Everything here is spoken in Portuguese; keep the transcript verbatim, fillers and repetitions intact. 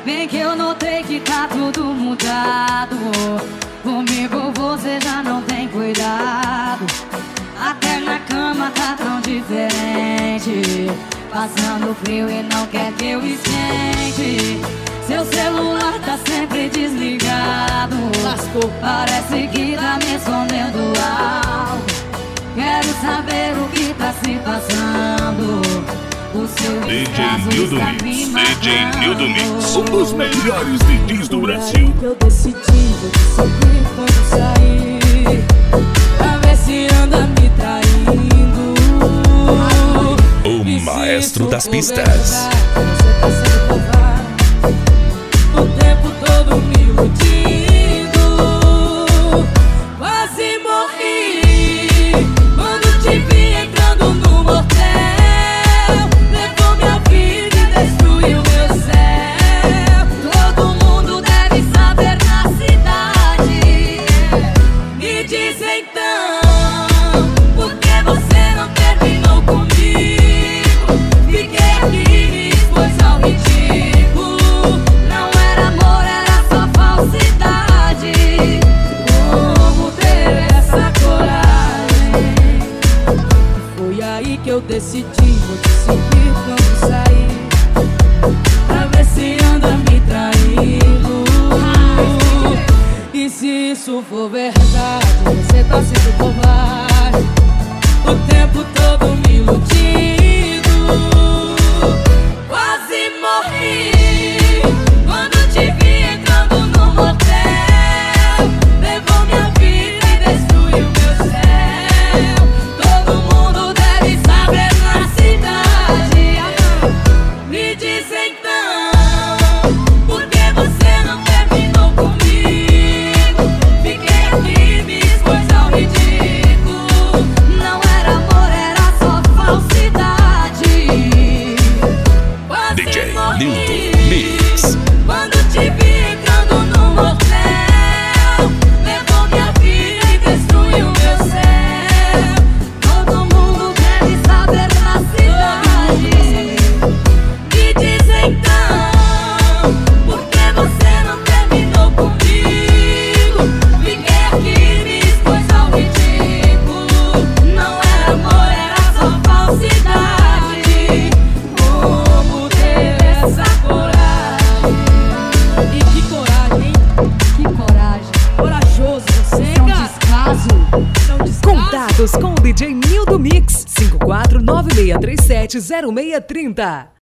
Bem que eu notei que tá tudo mudado. Comigo você já não tem cuidado. Até na cama tá tão diferente. Passando frio e não quer que eu esquente. Seu celular tá sempre desligado. Lascou. Parece que tá me escondendo algo. Quero saber o que tá se passando. O seu D J descaso Nildo está Mix, me D J matando. Nildo Mix, um dos melhores D Js do Brasil. Que eu decidi, vou decidir quando sair, pra ver se anda me traindo. O E se maestro isso das for pistas. verdade, você tá sendo covarde, o tempo todo me iludindo. Quase morri quando te vi entrando no motel. Levou minha vida e destruiu meu céu. Todo mundo deve saber na cidade. Me diz então, por que você não terminou comigo? Fiquei aqui, me expôs ao ridículo. Não era amor, era só falsidade. Como ter essa coragem? Foi aí que eu decidi, vou te seguir quando sair, pra ver se anda me traindo. E se isso for verdade, você tá sendo covarde, o tempo todo me iludindo. Quase morri quando te vi entrando no motel. Levou minha vida e destruiu meu céu. Todo mundo deve saber na cidade. Me diz então, por que você não terminou comigo? Fiquei aqui, me expôs ao ridículo. Não era amor, era só falsidade. Quase D J morri Nildo Mix. quando te vi entrando no motel. Levou minha vida e destruiu meu céu. Todo mundo deve saber na cidade. Me diz então, por que você não terminou comigo? Fiquei aqui, me expôs ao ridículo. Não era amor, era só falsidade. Como ter essa coragem? E que coragem, hein? Que coragem. Corajoso você, É um cara. descaso. Não descansa. Contatos com o D J Nildo Mix cinco quatro nove seis três sete zero seis três zero.